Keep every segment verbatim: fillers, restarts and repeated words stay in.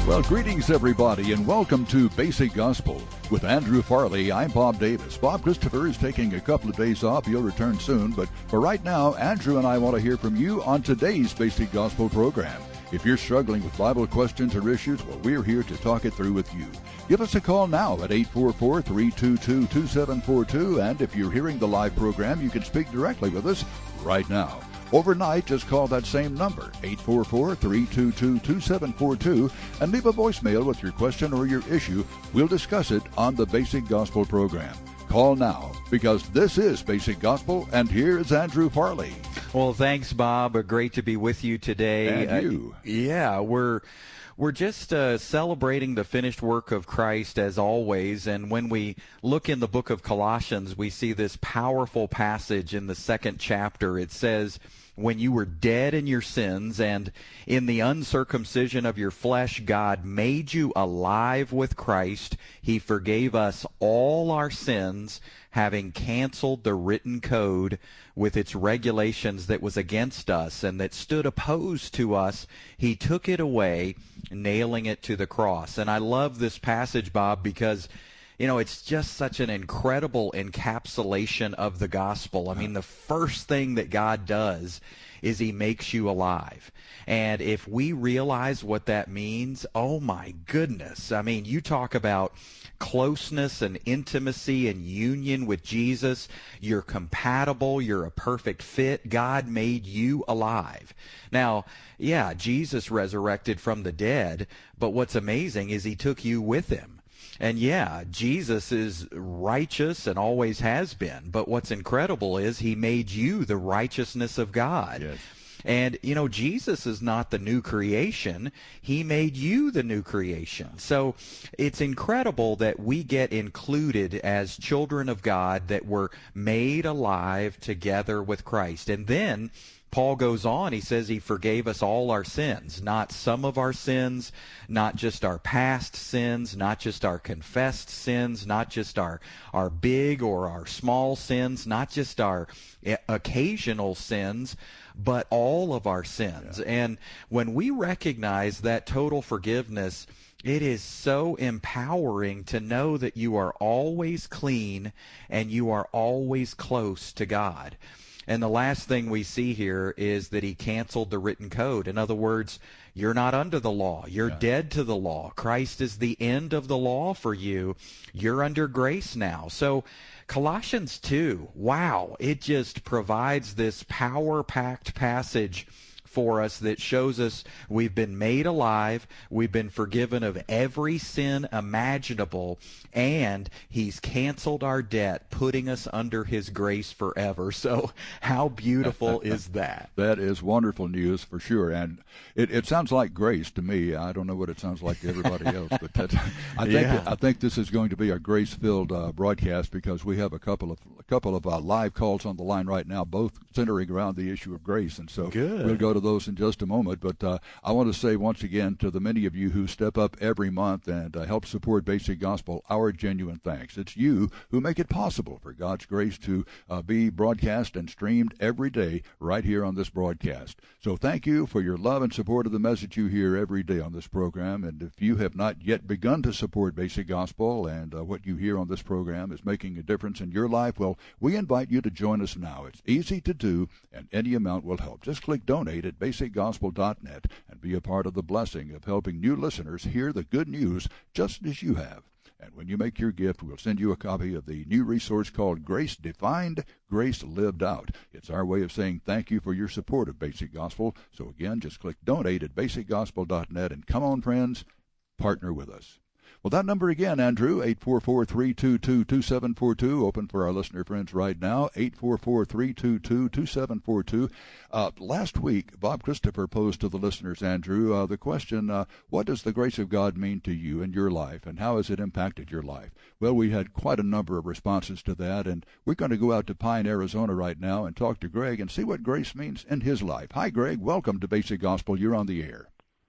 Well, greetings, everybody, and welcome to Basic Gospel. With Andrew Farley, I'm Bob Davis. Bob Christopher is taking a couple of days off. He'll return soon, but for right now, Andrew and I want to hear from you on today's Basic Gospel program. If you're struggling with Bible questions or issues, well, we're here to talk it through with you. Give us a call now at eight four four, three two two, two seven four two, and if you're hearing the live program, you can speak directly with us right now. Overnight, just call that same number, eight four four, three two two, two seven four two, and leave a voicemail with your question or your issue. We'll discuss it on the Basic Gospel program. Call now, because this is Basic Gospel, and here is Andrew Farley. Well, thanks, Bob. Great to be with you today. And you. Uh, yeah, we're... We're just uh, celebrating the finished work of Christ as always, and when we look in the book of Colossians, we see this powerful passage in the second chapter. It says, when you were dead in your sins and in the uncircumcision of your flesh, God made you alive with Christ. He forgave us all our sins, having canceled the written code with its regulations that was against us and that stood opposed to us. He took it away, nailing it to the cross. And I love this passage, Bob, because you know, it's just such an incredible encapsulation of the gospel. I mean, the first thing that God does is he makes you alive. And if we realize what that means, oh my goodness. I mean, you talk about closeness and intimacy and union with Jesus. You're compatible. You're a perfect fit. God made you alive. Now, yeah, Jesus resurrected from the dead, but what's amazing is he took you with him. And yeah, Jesus is righteous and always has been. But what's incredible is he made you the righteousness of God. Yes. And, you know, Jesus is not the new creation. He made you the new creation. So it's incredible that we get included as children of God, that we're made alive together with Christ. And then Paul goes on, he says he forgave us all our sins, not some of our sins, not just our past sins, not just our confessed sins, not just our, our big or our small sins, not just our occasional sins, but all of our sins. Yeah. And when we recognize that total forgiveness, it is so empowering to know that you are always clean and you are always close to God. And the last thing we see here is that he canceled the written code. In other words, you're not under the law. You're yeah. dead to the law. Christ is the end of the law for you. You're under grace now. So Colossians two, wow, it just provides this power-packed passage for us that shows us we've been made alive, we've been forgiven of every sin imaginable, and he's canceled our debt, putting us under his grace forever. So how beautiful is that? That is wonderful news for sure. And it, it sounds like grace to me. I don't know what it sounds like to everybody else, but that, I think yeah. I think this is going to be a grace-filled uh, broadcast, because we have a couple of a couple of uh, live calls on the line right now, both centering around the issue of grace. And so Good. we'll go to those in just a moment, but uh, I want to say once again to the many of you who step up every month and uh, help support Basic Gospel, our genuine thanks. It's you who make it possible for God's grace to uh, be broadcast and streamed every day right here on this broadcast. So thank you for your love and support of the message you hear every day on this program. And if you have not yet begun to support Basic Gospel and uh, what you hear on this program is making a difference in your life, well, we invite you to join us now. It's easy to do, and any amount will help. Just click donate at basic gospel dot net and be a part of the blessing of helping new listeners hear the good news just as you have. And when you make your gift, we'll send you a copy of the new resource called Grace Defined, Grace Lived Out. It's our way of saying thank you for your support of Basic Gospel. So again, just click donate at basic gospel dot net, and come on, friends, partner with us. Well, that number again, Andrew, eight four four, three two two, two seven four two, open for our listener friends right now, eight four four, three two two, two seven four two. Uh, last week, Bob Christopher posed to the listeners, Andrew, uh, the question, uh, what does the grace of God mean to you in your life, and how has it impacted your life? Well, we had quite a number of responses to that, and we're going to go out to Pine, Arizona right now and talk to Greg and see what grace means in his life. Hi, Greg. Welcome to Basic Gospel. You're on the air.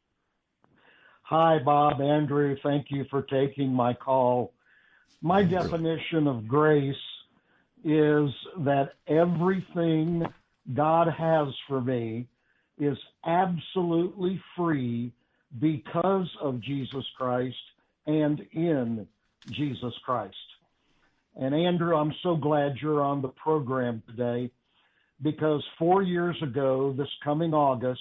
Hi, Bob, Andrew. Thank you for taking my call. My definition of grace is that everything God has for me is absolutely free because of Jesus Christ and in Jesus Christ. And Andrew, I'm so glad you're on the program today, because four years ago, this coming August,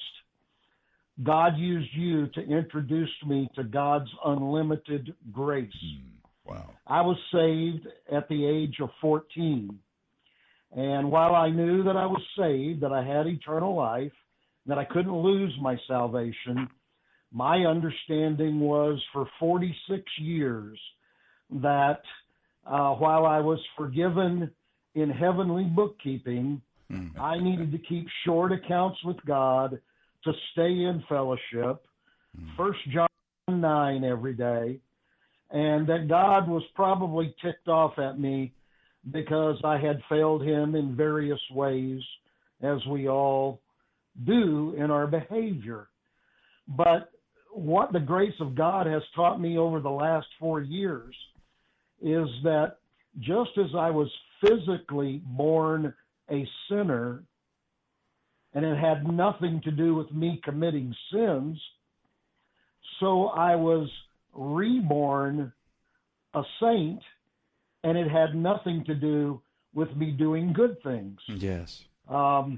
God used you to introduce me to God's unlimited grace. Mm, wow. I was saved at the age of fourteen. And while I knew that I was saved, that I had eternal life, that I couldn't lose my salvation, my understanding was for forty-six years that uh, while I was forgiven in heavenly bookkeeping, mm-hmm. I needed to keep short accounts with God, to stay in fellowship, mm-hmm. First John nine every day, and that God was probably ticked off at me because I had failed him in various ways, as we all do in our behavior. But what the grace of God has taught me over the last four years is that just as I was physically born a sinner, and it had nothing to do with me committing sins, so I was reborn a saint, and it had nothing to do with me doing good things. Yes. Um,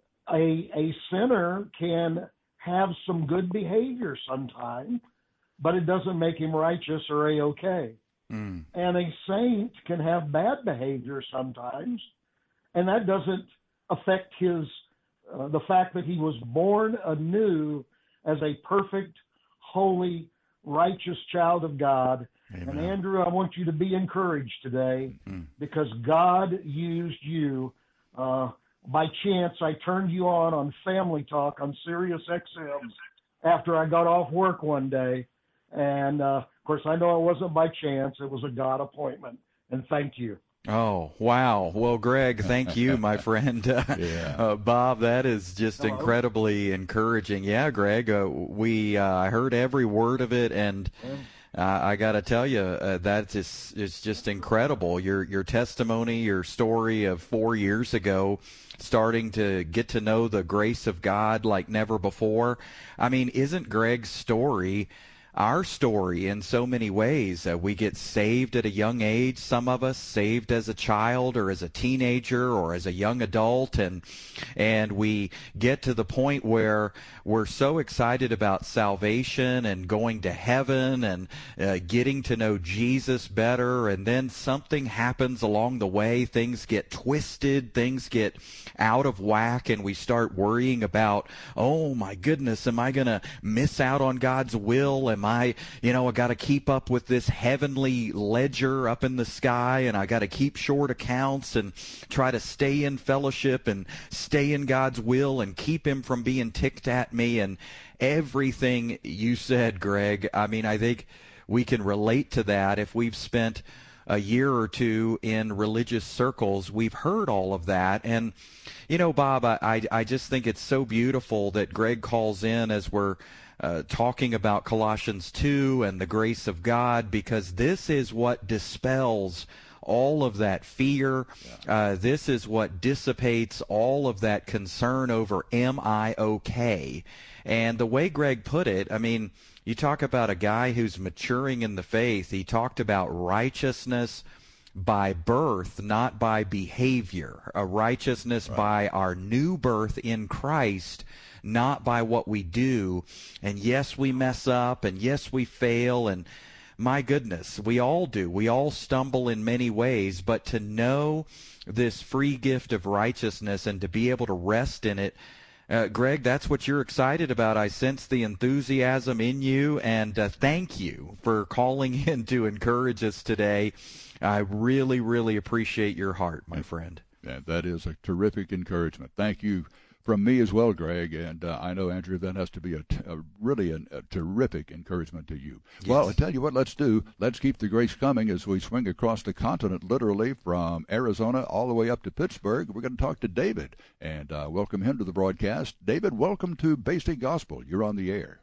a, a sinner can have some good behavior sometime, but it doesn't make him righteous or A-okay. Mm. And a saint can have bad behavior sometimes, and that doesn't affect his uh, the fact that he was born anew as a perfect, holy, righteous child of God. Amen. And Andrew, I want you to be encouraged today, mm-hmm. because God used you. Uh, by chance, I turned you on on Family Talk on Sirius X M after I got off work one day. And, uh, of course, I know it wasn't by chance. It was a God appointment. And thank you. Oh, wow. Well, Greg, thank you, my friend. yeah. uh, Bob, that is just Hello. incredibly encouraging. Yeah, Greg, uh, we uh, I heard every word of it, and uh, I got to tell you, uh, that is it's just incredible. Your your testimony, your story of four years ago, starting to get to know the grace of God like never before. I mean, isn't Greg's story our story in so many ways? Uh, we get saved at a young age, some of us saved as a child or as a teenager or as a young adult, and and we get to the point where we're so excited about salvation and going to heaven and uh, getting to know Jesus better, and then something happens along the way. Things get twisted, things get out of whack, and we start worrying about, oh my goodness, am I going to miss out on God's will? Am I, you know, I got to keep up with this heavenly ledger up in the sky, and I got to keep short accounts and try to stay in fellowship and stay in God's will and keep him from being ticked at me. And everything you said, Greg, I mean, I think we can relate to that. If we've spent a year or two in religious circles, we've heard all of that. And, you know, Bob, I, I, I just think it's so beautiful that Greg calls in as we're Uh, talking about Colossians two and the grace of God, because this is what dispels all of that fear. Yeah. Uh, this is what dissipates all of that concern over, am I okay? And the way Greg put it, I mean, you talk about a guy who's maturing in the faith. He talked about righteousness by birth, not by behavior, a righteousness right. by our new birth in Christ, not by what we do. And yes, we mess up, and yes, we fail, and my goodness, we all do. We all stumble in many ways, but to know this free gift of righteousness and to be able to rest in it, uh, Greg, that's what you're excited about. I sense the enthusiasm in you, and uh, thank you for calling in to encourage us today. I really, really appreciate your heart, my friend. Yeah, that is a terrific encouragement. Thank you from me as well, Greg, and uh, I know, Andrew, that has to be a, t- a really an, a terrific encouragement to you. Yes. Well, I tell you what, let's do. Let's keep the grace coming as we swing across the continent, literally from Arizona all the way up to Pittsburgh. We're going to talk to David and uh, welcome him to the broadcast. David, welcome to Basic Gospel. You're on the air.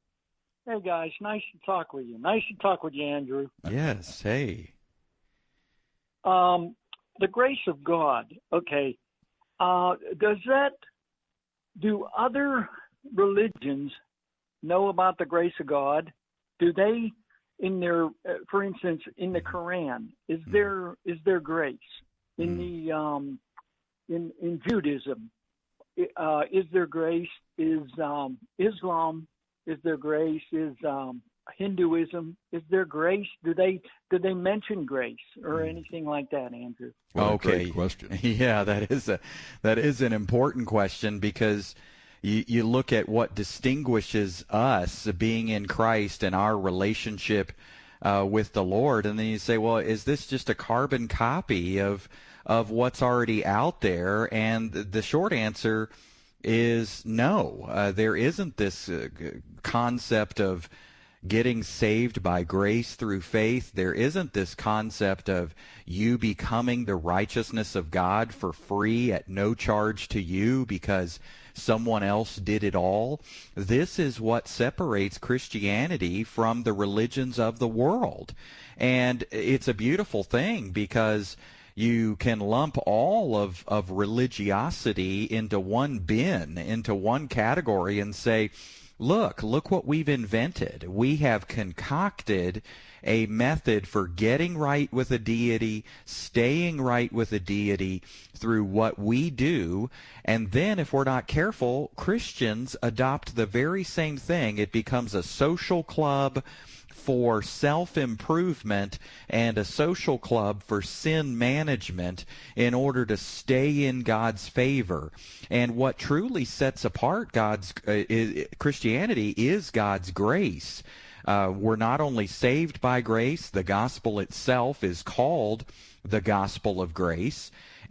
Hey, guys. Nice to talk with you. Nice to talk with you, Andrew. Yes. Hey. Um, the grace of God. Okay. Uh, does that Do other religions know about the grace of God, do they, in their, uh, for instance, in the Quran, is there is there grace? In the um, in in Judaism, uh, is there grace? Is um, Islam, is there grace? Is um, Hinduism, is there grace? Do they do they mention grace or anything like that, Andrew? What a okay, great question. Yeah, that is a that is an important question, because you you look at what distinguishes us being in Christ and our relationship uh, with the Lord, and then you say, well, is this just a carbon copy of of what's already out there? And the short answer is no. Uh, there isn't this uh, concept of getting saved by grace through faith. There isn't this concept of you becoming the righteousness of God for free at no charge to you because someone else did it all. This is what separates Christianity from the religions of the world. And it's a beautiful thing, because you can lump all of, of religiosity into one bin, into one category, and say, Look, look what we've invented. We have concocted a method for getting right with a deity, staying right with a deity through what we do. And then, if we're not careful, Christians adopt the very same thing. It becomes a social club for self-improvement and a social club for sin management in order to stay in God's favor. And what truly sets apart God's uh, is, Christianity is God's grace. Uh, we're not only saved by grace, the gospel itself is called the gospel of grace.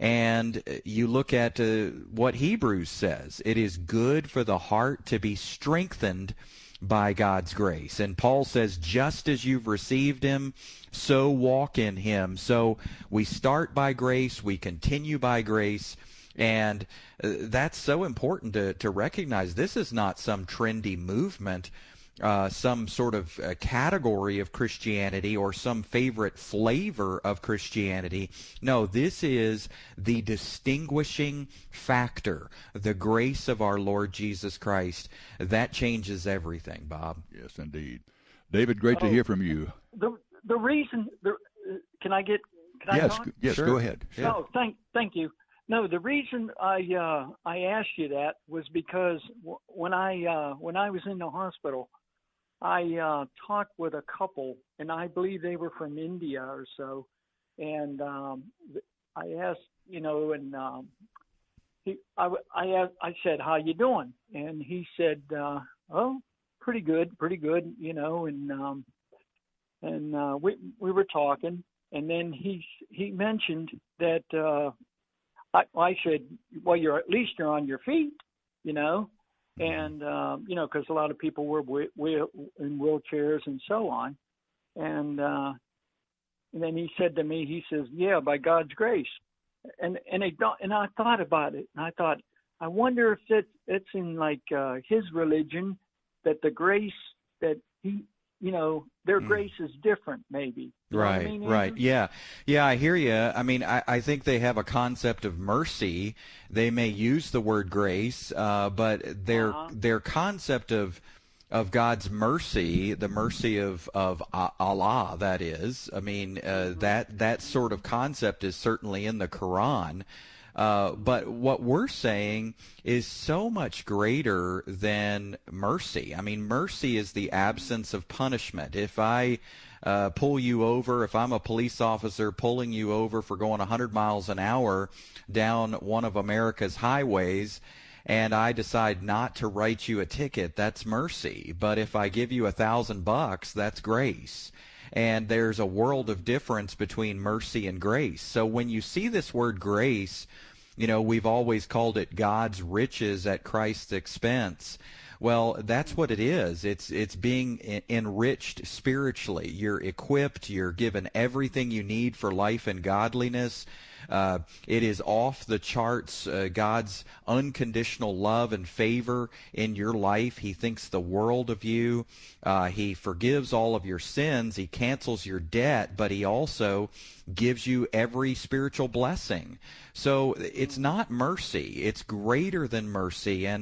And you look at uh, what Hebrews says. It is good for the heart to be strengthened by God's grace. And Paul says, just as you've received him, so walk in him. So we start by grace, we continue by grace, and uh, that's so important to, to recognize. This is not some trendy movement, uh, some sort of uh, category of Christianity or some favorite flavor of Christianity. No, this is the distinguishing factor, the grace of our Lord Jesus Christ. That changes everything, Bob. Yes, indeed. David, great oh, to hear from you. The the reason, the, uh, can I get, can yes, I talk? Yes, sure. Go ahead. Yeah. Oh, thank, thank you. No, the reason I uh, I asked you that was because w- when I uh, when I was in the hospital, I uh, talked with a couple, and I believe they were from India or so, and um, I asked, you know, and um, he, I, I, asked, I said, "How you doing?" And he said, uh, "Oh, pretty good, pretty good," you know, and um, and uh, we we were talking, and then he he mentioned that uh, I, I said, "Well, you're at least you're on your feet, you know." And, um, you know, because a lot of people were w- w- in wheelchairs and so on. And, uh, and then he said to me, he says, yeah, by God's grace. And and, it, and I thought about it. And I thought, I wonder if it, it's in, like, uh, his religion that the grace that he, you know, their mm. grace is different, maybe. You know right, what I mean, right. Andrew? Yeah. Yeah, I hear you. I mean, I, I think they have a concept of mercy. They may use the word grace, uh, but their uh-huh. their concept of of God's mercy, the mercy of, of Allah, that is, I mean, uh, mm-hmm. that that sort of concept is certainly in the Quran. Uh, but what we're saying is so much greater than mercy. I mean, mercy is the absence of punishment. If I uh, pull you over, if I'm a police officer pulling you over for going one hundred miles an hour down one of America's highways, and I decide not to write you a ticket, that's mercy. But if I give you a thousand bucks, that's grace. And there's a world of difference between mercy and grace. So when you see this word grace, you know, we've always called it God's riches at Christ's expense. Well, that's what it is. It's it's being enriched spiritually. You're equipped. You're given everything you need for life and godliness. Uh, it is off the charts, uh, God's unconditional love and favor in your life. He thinks the world of you. Uh, he forgives all of your sins. He cancels your debt, but he also gives you every spiritual blessing. So it's not mercy. It's greater than mercy. And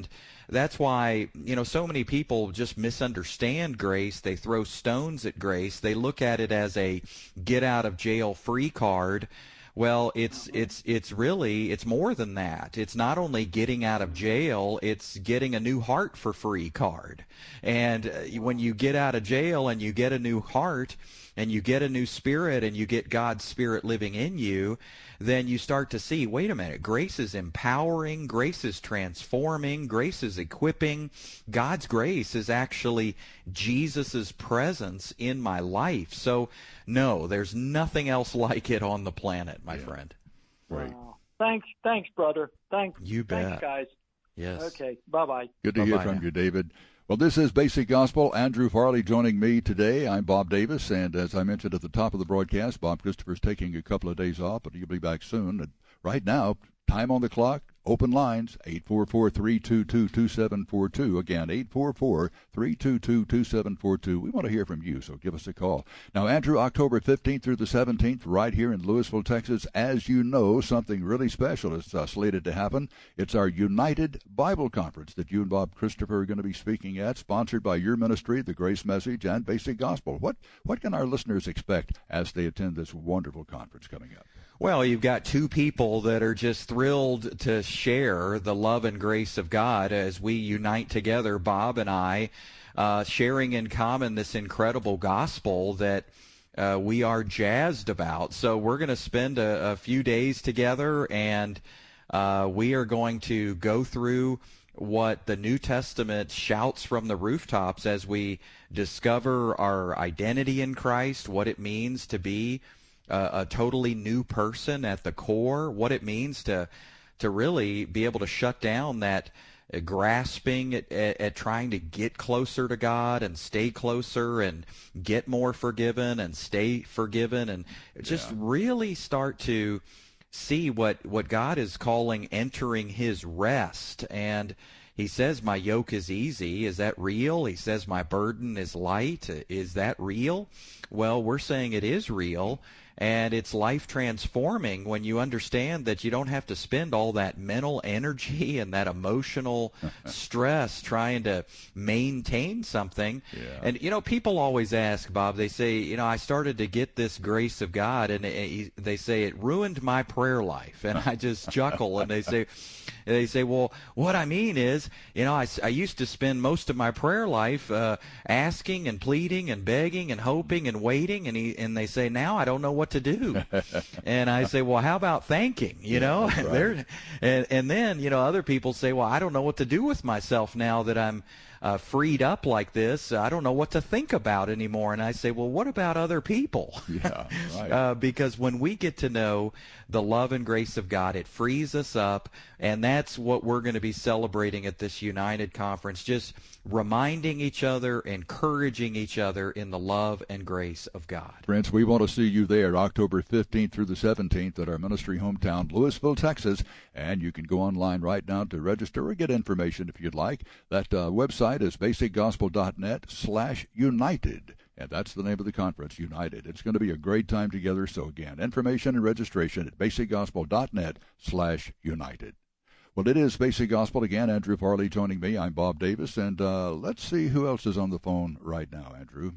that's why, you know, so many people just misunderstand grace. They throw stones at grace. They look at it as a get out of jail free card. Well, it's it's it's really it's more than that. It's not only getting out of jail, it's getting a new heart for free card. And uh, when you get out of jail and you get a new heart and you get a new spirit and you get God's Spirit living in you, then you start to see, wait a minute, grace is empowering, grace is transforming, grace is equipping. God's grace is actually Jesus' presence in my life. So, no, there's nothing else like it on the planet, my yeah. friend. Right. Wow. Thanks, thanks, brother. Thanks, you bet. Thanks, guys. Yes. Okay, bye-bye. Good to Bye-bye hear from now. you, David. Well, this is Basic Gospel. Andrew Farley joining me today. I'm Bob Davis, and as I mentioned at the top of the broadcast, Bob Christopher's taking a couple of days off, but he'll be back soon. And right now, time on the clock, open lines, eight four four, three two two, two seven four two. Again, eight four four, three two two, two seven four two. We want to hear from you, so give us a call. Now, Andrew, October fifteenth through the seventeenth, right here in Lewisville, Texas, as you know, something really special is uh, slated to happen. It's our United Bible Conference that you and Bob Christopher are going to be speaking at, sponsored by your ministry, The Grace Message, and Basic Gospel. What, what can our listeners expect as they attend this wonderful conference coming up? Well, you've got two people that are just thrilled to share the love and grace of God as we unite together, Bob and I, uh, sharing in common this incredible gospel that uh, we are jazzed about. So we're going to spend a, a few days together, and uh, we are going to go through what the New Testament shouts from the rooftops as we discover our identity in Christ, what it means to be Uh, a totally new person at the core, what it means to to really be able to shut down that uh, grasping at, at, at trying to get closer to God and stay closer and get more forgiven and stay forgiven, and just yeah. really start to see what, what God is calling entering His rest. And He says, my yoke is easy. Is that real? He says, my burden is light. Is that real? Well, we're saying it is real. And it's life transforming when you understand that you don't have to spend all that mental energy and that emotional stress trying to maintain something. Yeah. And, you know, people always ask, Bob, they say, you know, I started to get this grace of God, and it, they say it ruined my prayer life. And I just chuckle, and they say, they say, well, what I mean is, you know, I, I used to spend most of my prayer life uh, asking and pleading and begging and hoping and waiting, and he, and they say, now I don't know what to do. And I say, well, how about thanking, you yeah, know? that's right. and, and then, you know, other people say, well, I don't know what to do with myself now that I'm uh, freed up like this. I don't know what to think about anymore. And I say, well, what about other people? Yeah, right. uh, because when we get to know the love and grace of God, it frees us up, and that's what we're going to be celebrating at this United Conference, just reminding each other, encouraging each other in the love and grace of God. Friends, we want to see you there October fifteenth through the seventeenth at our ministry hometown, Lewisville, Texas, and you can go online right now to register or get information if you'd like. That uh, website is basicgospel.net slash united. And that's the name of the conference, United. It's going to be a great time together. So, again, information and registration at basicgospel.net slash united. Well, it is Basic Gospel. Again, Andrew Farley joining me. I'm Bob Davis. And uh, let's see who else is on the phone right now, Andrew.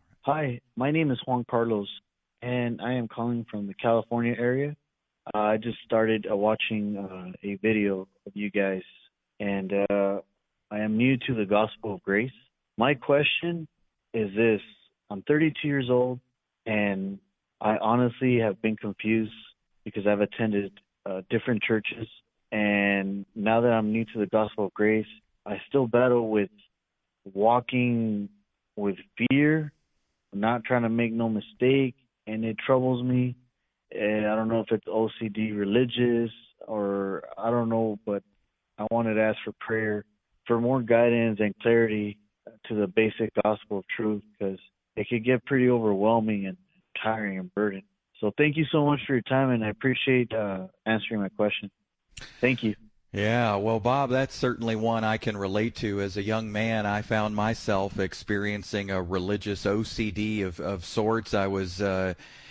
Hi, my name is Juan Carlos, and I am calling from the California area. Uh, I just started uh, watching uh, a video of you guys, and uh, I am new to the Gospel of Grace. My question is this. I'm thirty-two years old, and I honestly have been confused because I've attended uh, different churches, and now that I'm new to the Gospel of Grace, I still battle with walking with fear, not trying to make no mistake, and it troubles me. And I don't know if it's O C D religious or I don't know, but I wanted to ask for prayer for more guidance and clarity to the basic gospel of truth, because it could get pretty overwhelming and tiring and burdened. So thank you so much for your time, and I appreciate uh, answering my question. Thank you. Yeah, well, Bob, that's certainly one I can relate to. As a young man, I found myself experiencing a religious O C D of, of sorts. I was uh,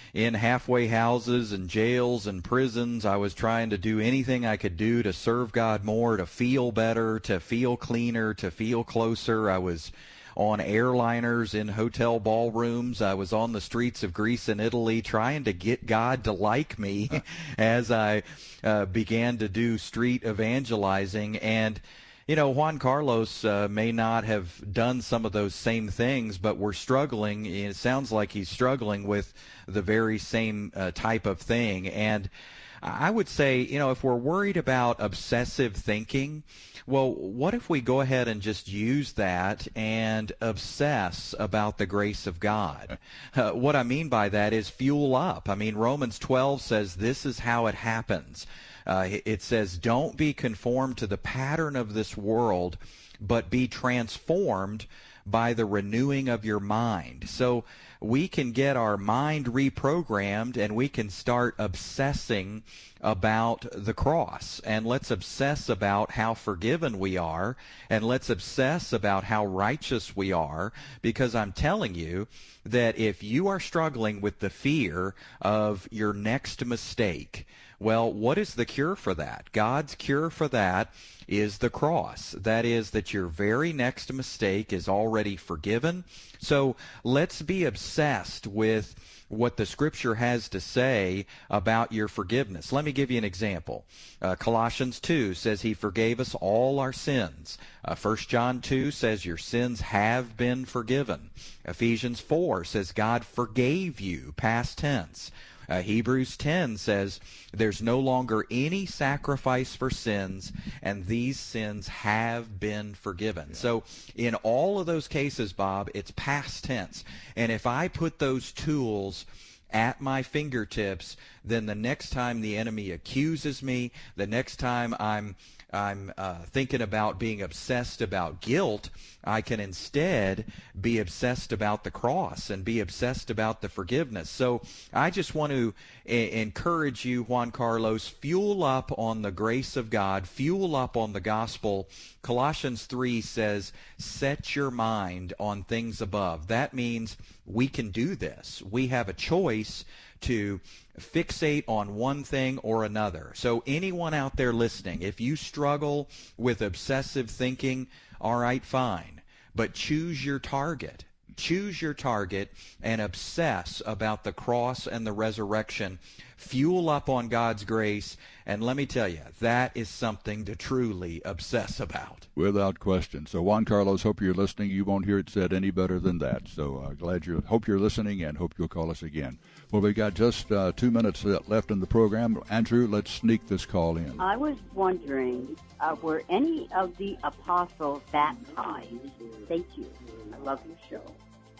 in halfway houses and jails and prisons. I was trying to do anything I could do to serve God more, to feel better, to feel cleaner, to feel closer. I was on airliners, in hotel ballrooms. I was on the streets of Greece and Italy trying to get God to like me as I uh, began to do street evangelizing. And, you know, Juan Carlos uh, may not have done some of those same things, but we're struggling. It sounds like he's struggling with the very same uh, type of thing. And I would say, you know, if we're worried about obsessive thinking, well, what if we go ahead and just use that and obsess about the grace of God? Uh, what I mean by that is fuel up. I mean, Romans twelve says this is how it happens. Uh, it says, don't be conformed to the pattern of this world, but be transformed by the renewing of your mind. So we can get our mind reprogrammed and we can start obsessing about the cross. And let's obsess about how forgiven we are, and let's obsess about how righteous we are, because I'm telling you that if you are struggling with the fear of your next mistake, well, what is the cure for that? God's cure for that is the cross. That is, that your very next mistake is already forgiven. So let's be obsessed with what the Scripture has to say about your forgiveness. Let me give you an example. Uh, Colossians two says he forgave us all our sins. Uh, First John two says your sins have been forgiven. Ephesians four says God forgave you, past tense. Uh, Hebrews ten says there's no longer any sacrifice for sins, and these sins have been forgiven. Yeah. So in all of those cases, Bob, it's past tense. And if I put those tools at my fingertips, then the next time the enemy accuses me, the next time I'm I'm uh, thinking about being obsessed about guilt, I can instead be obsessed about the cross and be obsessed about the forgiveness. So I just want to I- encourage you, Juan Carlos, fuel up on the grace of God, fuel up on the gospel. Colossians three says, set your mind on things above. That means we can do this. We have a choice to fixate on one thing or another. So anyone out there listening, if you struggle with obsessive thinking, all right, fine. But choose your target. Choose your target and obsess about the cross and the resurrection. Fuel up on God's grace, and let me tell you, that is something to truly obsess about. Without question. So, Juan Carlos, hope you're listening. You won't hear it said any better than that. So, uh, glad you. Hope you're listening, and hope you'll call us again. Well, we got just uh, two minutes left in the program. Andrew, let's sneak this call in. I was wondering, uh, were any of the apostles baptized? Thank you. I love your show.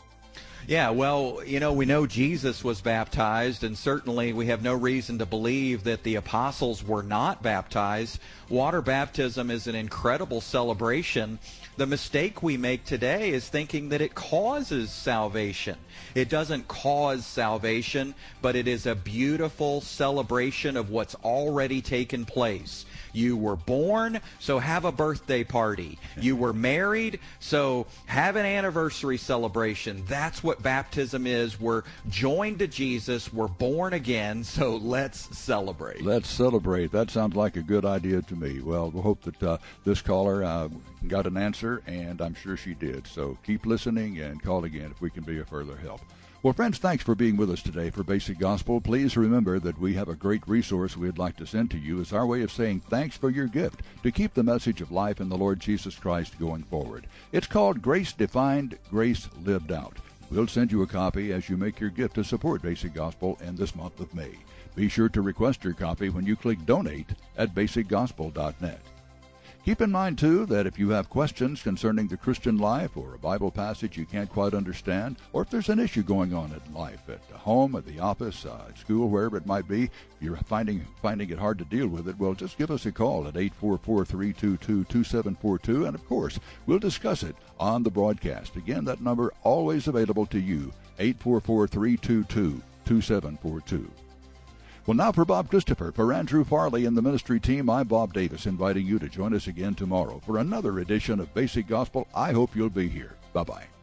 Yeah, well, you know, we know Jesus was baptized, and certainly we have no reason to believe that the apostles were not baptized. Water baptism is an incredible celebration. The mistake we make today is thinking that it causes salvation. It doesn't cause salvation, but it is a beautiful celebration of what's already taken place. You were born, so have a birthday party. You were married, so have an anniversary celebration. That's what baptism is. We're joined to Jesus. We're born again, so let's celebrate. Let's celebrate. That sounds like a good idea to me. Well, we hope that uh, this caller uh, got an answer, and I'm sure she did. So keep listening and call again if we can be of further help. Well, friends, thanks for being with us today for Basic Gospel. Please remember that we have a great resource we'd like to send to you as our way of saying thanks for your gift to keep the message of life in the Lord Jesus Christ going forward. It's called Grace Defined, Grace Lived Out. We'll send you a copy as you make your gift to support Basic Gospel in this month of May. Be sure to request your copy when you click Donate at basic gospel dot net. Keep in mind, too, that if you have questions concerning the Christian life or a Bible passage you can't quite understand, or if there's an issue going on in life, at home, at the office, uh, at school, wherever it might be, if you're finding finding it hard to deal with it, well, just give us a call at eight four four, three two two, two seven four two, and, of course, we'll discuss it on the broadcast. Again, that number always available to you, eight four four, three two two, two seven four two. Well, now for Bob Christopher, for Andrew Farley and the ministry team, I'm Bob Davis, inviting you to join us again tomorrow for another edition of Basic Gospel. I hope you'll be here. Bye-bye.